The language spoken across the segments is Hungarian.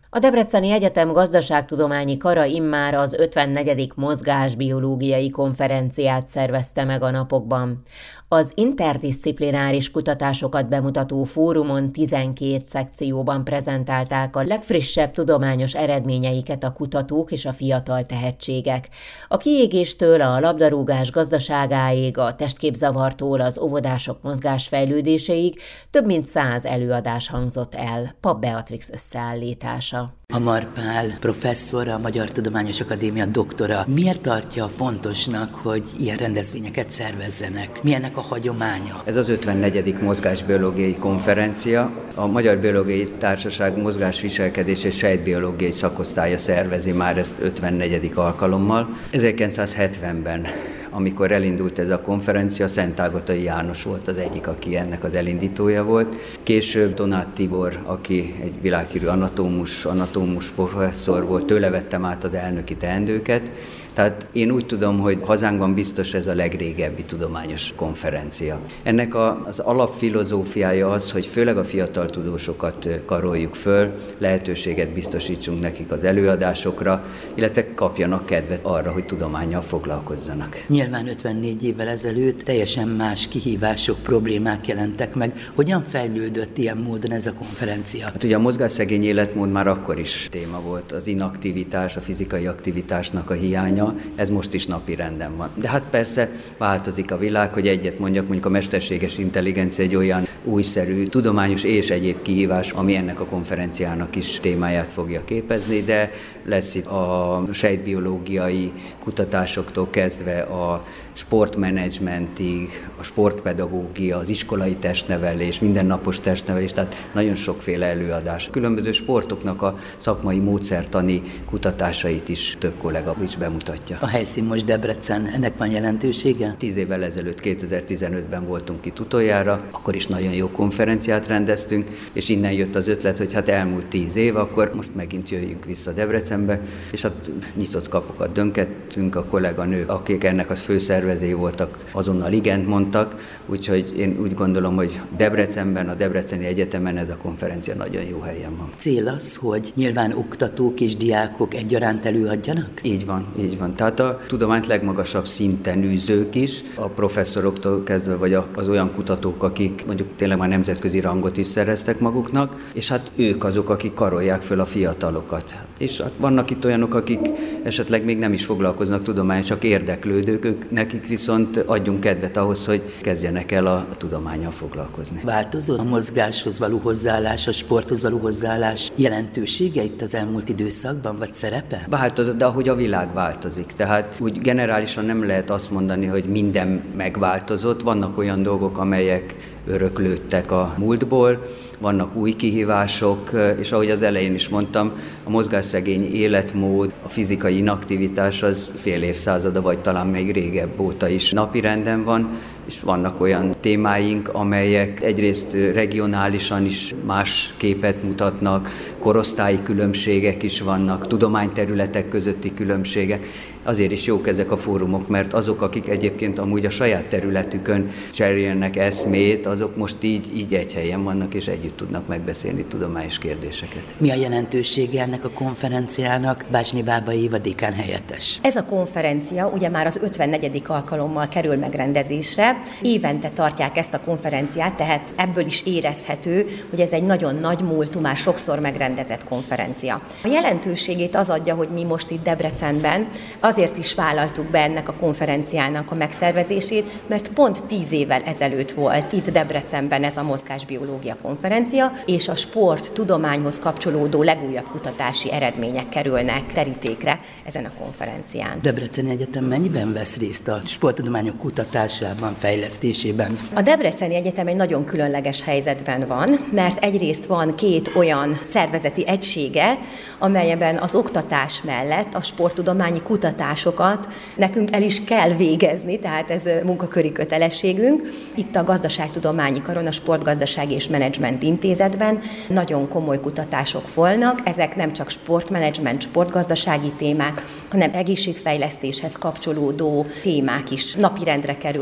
A Debreceni Egyetem Gazdaságtudományi Kara immár az 54. mozgásbiológiai konferenciát szervezte meg a napokban. Az interdiszciplináris kutatásokat bemutató fórumon 12 szekcióban prezentálták a legfrissebb tudományos eredményeiket a kutatók és a fiatal tehetségek. A kiégéstől a labdarúgás gazdaságáig, a testképzavartól az óvodások mozgásfejlődéséig több mint 100 előadás hangzott el. Papp Beatrix összeállítása. Hamar Pál professzor, a Magyar Tudományos Akadémia doktora miért tartja fontosnak, hogy ilyen rendezvényeket szervezzenek? Milyennek a hagyománya? Ez az 54. mozgásbiológiai konferencia. A Magyar Biológiai Társaság mozgásviselkedés és sejtbiológiai szakosztálya szervezi már ezt 54. alkalommal. 1970-ben, amikor elindult ez a konferencia, Szentágatai János volt az egyik, aki ennek az elindítója volt. Később Donát Tibor, aki egy világhírű anatómus professzor volt, tőle vettem át az elnöki teendőket. Tehát én úgy tudom, hogy hazánkban biztos ez a legrégebbi tudományos konferencia. Ennek az alapfilozófiája az, hogy főleg a fiatal tudósokat karoljuk föl, lehetőséget biztosítsunk nekik az előadásokra, illetve kapjanak kedvet arra, hogy tudománnyal foglalkozzanak. Nyilván 54 évvel ezelőtt teljesen más kihívások, problémák jelentek meg. Hogyan fejlődött ilyen módon ez a konferencia? Hát ugye a mozgásszegény életmód már akkor is téma volt, az inaktivitás, a fizikai aktivitásnak a hiánya, ez most is napi renden van. De hát persze változik a világ, hogy egyet mondjuk a mesterséges intelligencia egy olyan újszerű, tudományos és egyéb kihívás, ami ennek a konferenciának is témáját fogja képezni, de lesz itt a sejtbiológiai kutatásoktól kezdve a sportmenedzsmentig, a sportpedagógia, az iskolai testnevelés, mindennapos testnevelés, tehát nagyon sokféle előadás. Különböző sportoknak a szakmai módszertani kutatásait is több kollega is bemutatja. A helyszín most Debrecen, ennek van jelentősége? 10 évvel ezelőtt, 2015-ben voltunk itt utoljára, akkor is nagyon jó konferenciát rendeztünk, és innen jött az ötlet, hogy hát elmúlt 10 év, akkor most megint jöjjünk vissza Debrecenbe, és hát nyitott kapukat döngettünk, a kolléganők, akik ennek az főszervezői voltak, azonnal igent mondtak, úgyhogy én úgy gondolom, hogy Debrecenben, a Debreceni Egyetemen ez a konferencia nagyon jó helyen van. Cél az, hogy nyilván oktatók és diákok egyaránt előadjanak? Így van. Tehát a tudományt legmagasabb szinten űzők is, a professzoroktól kezdve, vagy az olyan kutatók, akik mondjuk tényleg már nemzetközi rangot is szereztek maguknak, és hát ők azok, akik karolják föl a fiatalokat. És hát vannak itt olyanok, akik esetleg még nem is foglalkoznak tudományon, csak érdeklődők, nekik viszont adjunk kedvet ahhoz, hogy kezdjenek el a tudománnyal foglalkozni. Változó a mozgáshoz való hozzáállás, a sporthoz való hozzáállás jelentősége itt az elmúlt időszakban, vagy szerepe? Változott, de ahogy a világ változik. Tehát úgy generálisan nem lehet azt mondani, hogy minden megváltozott. Vannak olyan dolgok, amelyek öröklődtek a múltból, vannak új kihívások, és ahogy az elején is mondtam, a mozgásszegény életmód, a fizikai inaktivitás az fél évszázada, vagy talán még régebb óta is napirenden van, és vannak olyan témáink, amelyek egyrészt regionálisan is más képet mutatnak, korosztályi különbségek is vannak, tudományterületek közötti különbségek. Azért is jók ezek a fórumok, mert azok, akik egyébként amúgy a saját területükön cserélnek eszmét, azok most így egy helyen vannak, és együtt tudnak megbeszélni tudományos kérdéseket. Mi a jelentősége ennek a konferenciának? Bácsnyi Bábai Éva dekán helyettes. Ez a konferencia ugye már az 54. alkalommal kerül megrendezésre. Évente tartják ezt a konferenciát, tehát ebből is érezhető, hogy ez egy nagyon nagy múltú, már sokszor megrendezett konferencia. A jelentőségét az adja, hogy mi most itt Debrecenben azért is vállaltuk be ennek a konferenciának a megszervezését, mert pont 10 évvel ezelőtt volt itt Debrecenben ez a mozgásbiológia konferencia, és a sport tudományhoz kapcsolódó legújabb kutatási eredmények kerülnek terítékre ezen a konferencián. Debreceni Egyetem mennyiben vesz részt a sporttudományok kutatásában, fejlesztésében? A Debreceni Egyetem egy nagyon különleges helyzetben van, mert egyrészt van 2 olyan szervezeti egysége, amelyben az oktatás mellett a sporttudományi kutatásokat nekünk el is kell végezni, tehát ez munkaköri kötelességünk. Itt a Gazdaságtudományi Karon, a Sportgazdasági és Menedzsment Intézetben nagyon komoly kutatások folynak, ezek nem csak sportmenedzsment, sportgazdasági témák, hanem egészségfejlesztéshez kapcsolódó témák is napirendre kerülnek a kutatásokban.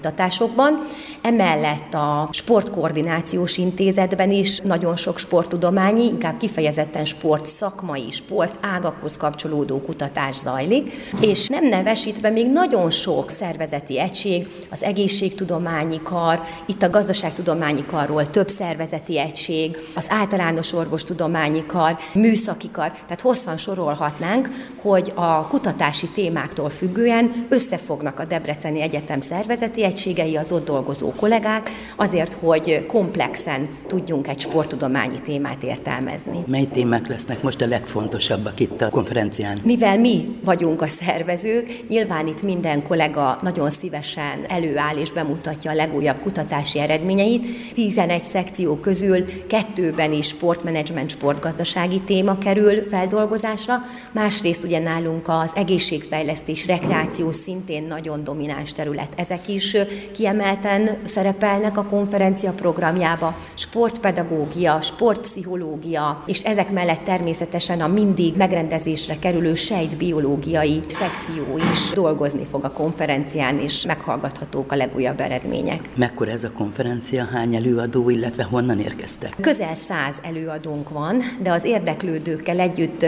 kutatásokban. Emellett a Sportkoordinációs Intézetben is nagyon sok sporttudományi, inkább kifejezetten sportszakmai, sportágakhoz kapcsolódó kutatás zajlik, és nem nevesítve még nagyon sok szervezeti egység, az egészségtudományi kar, itt a gazdaságtudományi karról több szervezeti egység, az általános orvostudományi kar, műszaki kar, tehát hosszan sorolhatnánk, hogy a kutatási témáktól függően összefognak a Debreceni Egyetem szervezeti egységei, az ott dolgozó kollégák, azért, hogy komplexen tudjunk egy sporttudományi témát értelmezni. Mely témák lesznek most a legfontosabbak itt a konferencián? Mivel mi vagyunk a szervezők, nyilván itt minden kollega nagyon szívesen előáll és bemutatja a legújabb kutatási eredményeit. 11 szekció közül 2-ben is sportmenedzsment, sportgazdasági téma kerül feldolgozásra. Másrészt ugye nálunk az egészségfejlesztés, rekreáció szintén nagyon domináns terület. Ezek is kiemelten szerepelnek a konferencia programjába. Sportpedagógia, sportpszichológia, és ezek mellett természetesen a mindig megrendezésre kerülő sejtbiológiai szekció is dolgozni fog a konferencián, és meghallgathatók a legújabb eredmények. Mekkora ez a konferencia, hány előadó, illetve honnan érkeztek? Közel 100 előadónk van, de az érdeklődőkkel együtt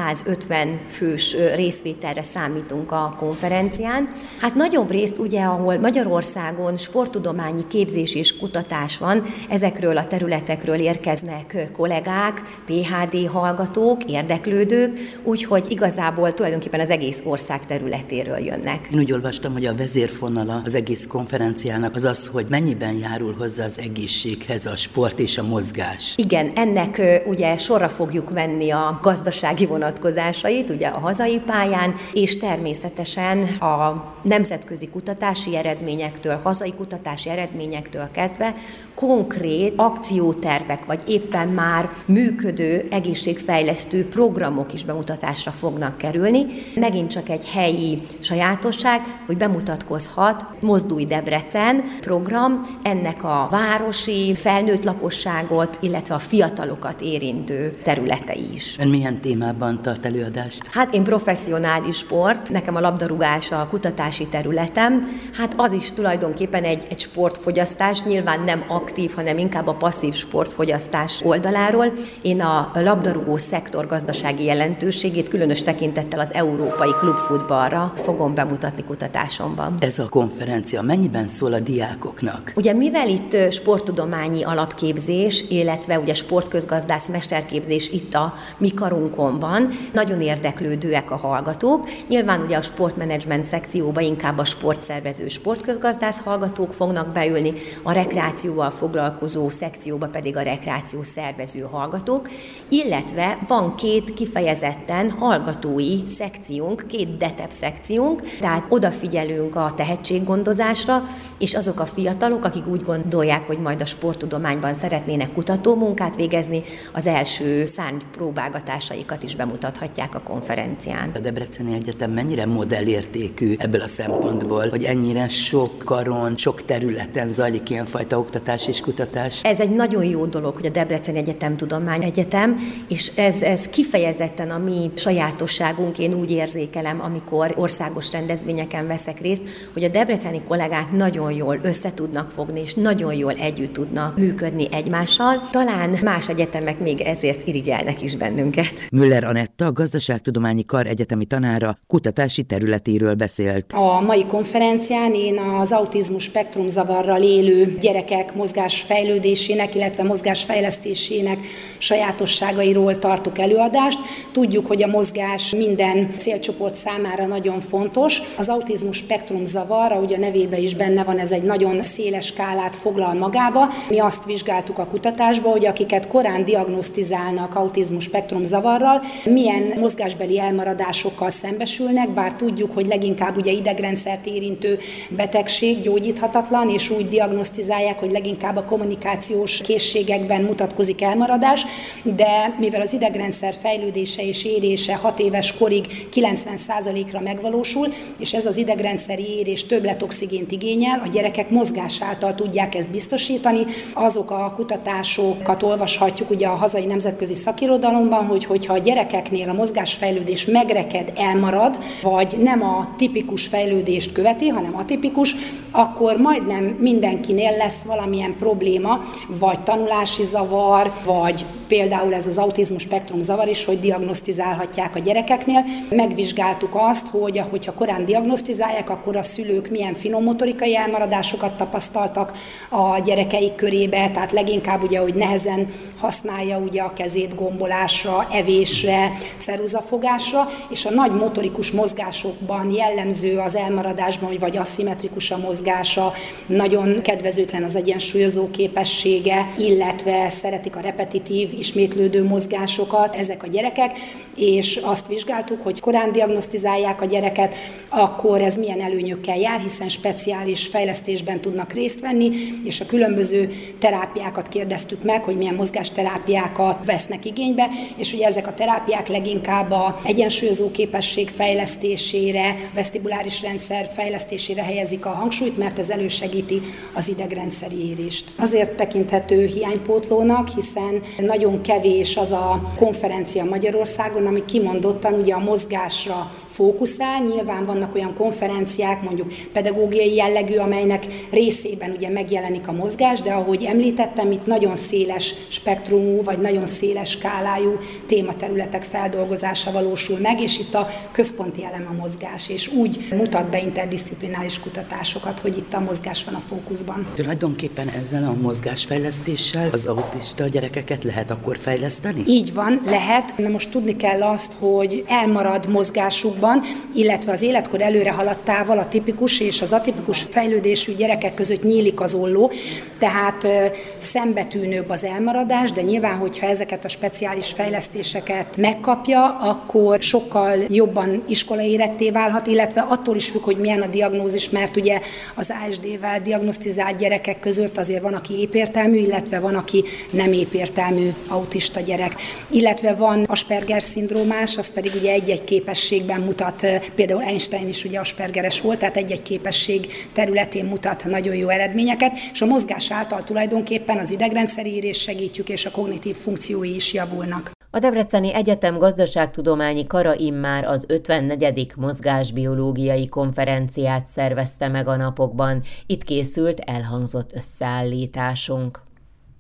150 fős részvételre számítunk a konferencián. Hát nagyobb részt ugye, ahol Magyarországon sporttudományi képzés és kutatás van, ezekről a területekről érkeznek kollégák, PhD hallgatók, érdeklődők, úgyhogy igazából tulajdonképpen az egész ország területéről jönnek. Én úgy olvastam, hogy a vezérfonala az egész konferenciának az, hogy mennyiben járul hozzá az egészséghez a sport és a mozgás. Igen, ennek ugye sorra fogjuk venni a gazdasági vonatkozásait, ugye a hazai pályán, és természetesen a nemzetközi kutatási eredményektől, hazai kutatási eredményektől kezdve konkrét akciótervek, vagy éppen már működő egészségfejlesztő programok is bemutatásra fognak kerülni. Megint csak egy helyi sajátosság, hogy bemutatkozhat Mozdulj Debrecen program, ennek a városi felnőtt lakosságot, illetve a fiatalokat érintő területei is. Ön milyen témában tart előadást? Hát én professzionális sport, nekem a labdarúgás a kutatási területem, hát az is tulajdonképpen egy sportfogyasztás, nyilván nem aktív, hanem inkább a passzív sportfogyasztás oldaláról. Én a labdarúgó szektor gazdasági jelentőségét különös tekintettel az európai klubfutballra fogom bemutatni kutatásomban. Ez a konferencia mennyiben szól a diákoknak? Ugye mivel itt sporttudományi alapképzés, illetve ugye sportközgazdász mesterképzés itt a mi karunkon van, nagyon érdeklődőek a hallgatók. Nyilván ugye a sportmenedzsment szekcióba inkább a sportszervező, sportközgazdász hallgatók fognak beülni, a rekreációval foglalkozó szekcióba pedig a rekreáció szervező hallgatók, illetve van 2 kifejezetten hallgatói szekciónk, 2 DETEP szekciónk, tehát odafigyelünk a tehetséggondozásra, és azok a fiatalok, akik úgy gondolják, hogy majd a sporttudományban szeretnének kutatómunkát végezni, az első szárnypróbálgatásaikat is bemutathatják a konferencián. A Debreceni Egyetem mennyire modellértékű ebből a szempontból, hogy ennyire sok karon, sok területen zajlik ilyenfajta oktatás és kutatás? Ez egy nagyon jó dolog, hogy a Debreceni Egyetem tudományegyetem, és ez kifejezetten a mi sajátosságunk, én úgy érzékelem, amikor országos rendezvényeken veszek részt, hogy a debreceni kollégák nagyon jól össze tudnak fogni, és nagyon jól együtt tudnak működni egymással. Talán más egyetemek még ezért irigyelnek is bennünket. Müller Anetta, a Gazdaságtudományi Kar egyetemi tanára kutatási területéről beszélt. A mai konferencián én az autizmus spektrumzavarral élő gyerekek mozgásfejlődésének, illetve mozgásfejlesztésének sajátosságairól tartok előadást. Tudjuk, hogy a mozgás minden célcsoport számára nagyon fontos. Az autizmus spektrumzavar, ahogy a nevében is benne van, ez egy nagyon széles skálát foglal magába. Mi azt vizsgáltuk a kutatásban, hogy akiket korán diagnosztizálnak autizmus spektrumzavarral, milyen mozgásbeli elmaradásokkal szembesülnek, bár tudjuk, hogy leginkább ugye idegrendszert érintő betegség, gyógyíthatatlan, és úgy diagnosztizálják, hogy leginkább a kommunikációs készségekben mutatkozik elmaradás, de mivel az idegrendszer fejlődése és érése 6 éves korig 90%-ra megvalósul, és ez az idegrendszeri érés többletoxigént igényel, a gyerekek mozgás által tudják ezt biztosítani. Azok a kutatásokat olvashatjuk ugye a hazai nemzetközi szakirodalomban, hogyha a gyerekeknél a mozgásfejlődés megreked, elmarad, vagy nem a tipikus fejlődést követi, hanem atipikus, akkor majdnem mindenkinél lesz valamilyen probléma, vagy tanulási zavar, vagy például ez az autizmus spektrum zavar is, hogy diagnosztizálhatják a gyerekeknél. Megvizsgáltuk azt, hogy hogyha korán diagnosztizálják, akkor a szülők milyen finommotorikai elmaradásokat tapasztaltak a gyerekeik körébe, tehát leginkább ugye, hogy nehezen használja ugye a kezét gombolásra, evésre, ceruzafogásra, és a nagy motorikus mozgásokban jellemző az elmaradásban, hogy vagy aszimmetrikus a mozgása, nagyon kedvezőtlen az egyensúlyozó képessége, illetve szeretik a repetitív, ismétlődő mozgásokat ezek a gyerekek, és azt vizsgáltuk, hogy korán diagnosztizálják a gyereket, akkor ez milyen előnyökkel jár, hiszen speciális fejlesztésben tudnak részt venni, és a különböző terápiákat kérdeztük meg, hogy milyen mozgásterápiákat vesznek igénybe, és ugye ezek a terápiák leginkább a egyensúlyozó képesség fejlesztésére, vesztibuláris rendszer fejlesztésére helyezik a hangsúlyt, mert ez elősegíti az idegrendszeri érést. Azért tekinthető hiánypótlónak, hiszen nagyon kevés az a konferencia Magyarországon, ami kimondottan ugye a mozgásra fókuszál. Nyilván vannak olyan konferenciák, mondjuk pedagógiai jellegű, amelynek részében ugye megjelenik a mozgás, de ahogy említettem, itt nagyon széles spektrumú, vagy nagyon széles skálájú tématerületek feldolgozása valósul meg, és itt a központi elem a mozgás, és úgy mutat be interdisziplináris kutatásokat, hogy itt a mozgás van a fókuszban. Tulajdonképpen ezzel a mozgásfejlesztéssel az autista gyerekeket lehet akkor fejleszteni? Így van, lehet. Na most tudni kell azt, hogy elmarad mozgásukban, illetve az életkor előre haladtával a tipikus és az atipikus fejlődésű gyerekek között nyílik az olló, tehát szembetűnőbb az elmaradás, de nyilván, hogyha ezeket a speciális fejlesztéseket megkapja, akkor sokkal jobban iskolaéretté válhat, illetve attól is függ, hogy milyen a diagnózis, mert ugye az ASD-vel diagnosztizált gyerekek között azért van, aki épértelmű, illetve van, aki nem épértelmű autista gyerek. Illetve van Asperger-szindrómás, az pedig ugye egy-egy képességben mutat, például Einstein is ugye aspergeres volt, tehát egy-egy képesség területén mutat nagyon jó eredményeket, és a mozgás által tulajdonképpen az idegrendszeri érést segítjük, és a kognitív funkciói is javulnak. A Debreceni Egyetem Gazdaságtudományi Kara immár az 54. mozgásbiológiai konferenciát szervezte meg a napokban. Itt készült elhangzott összeállításunk.